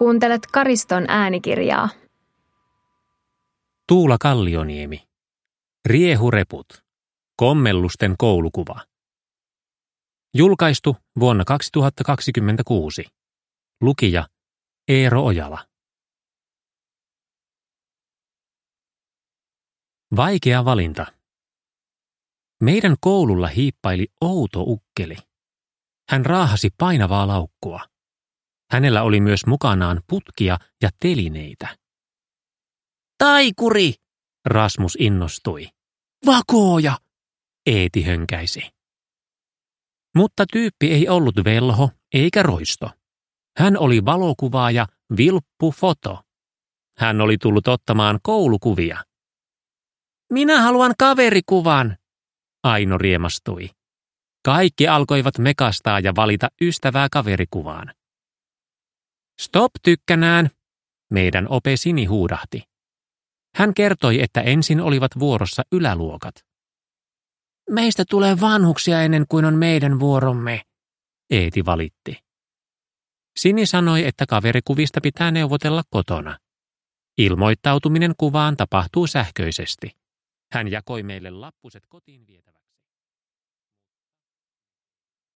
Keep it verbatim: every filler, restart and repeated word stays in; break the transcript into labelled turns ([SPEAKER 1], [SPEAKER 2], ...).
[SPEAKER 1] Kuuntelet Kariston äänikirjaa.
[SPEAKER 2] Tuula Kallioniemi. Riehureput. Kommellusten koulukuva. Julkaistu vuonna kaksituhattakaksikymmentäkuusi. Lukija Eero Ojala. Vaikea valinta. Meidän koululla hiippaili outo ukkeli. Hän raahasi painavaa laukkua. Hänellä oli myös mukanaan putkia ja telineitä.
[SPEAKER 3] Taikuri!
[SPEAKER 2] Rasmus innostui.
[SPEAKER 3] Vakooja!
[SPEAKER 2] Eeti hönkäisi. Mutta tyyppi ei ollut velho eikä roisto. Hän oli valokuvaaja Vilppu Foto. Hän oli tullut ottamaan koulukuvia.
[SPEAKER 3] Minä haluan kaverikuvan!
[SPEAKER 2] Aino riemastui. Kaikki alkoivat mekastaa ja valita ystävää kaverikuvaan. Stop tykkänään, meidän opesini huudahti. Hän kertoi, että ensin olivat vuorossa yläluokat.
[SPEAKER 3] Meistä tulee vanhuksia ennen kuin on meidän vuoromme,
[SPEAKER 2] Eeti valitti. Sini sanoi, että kaverikuvista pitää neuvotella kotona. Ilmoittautuminen kuvaan tapahtuu sähköisesti. Hän jakoi meille lappuset kotiin vietäväksi.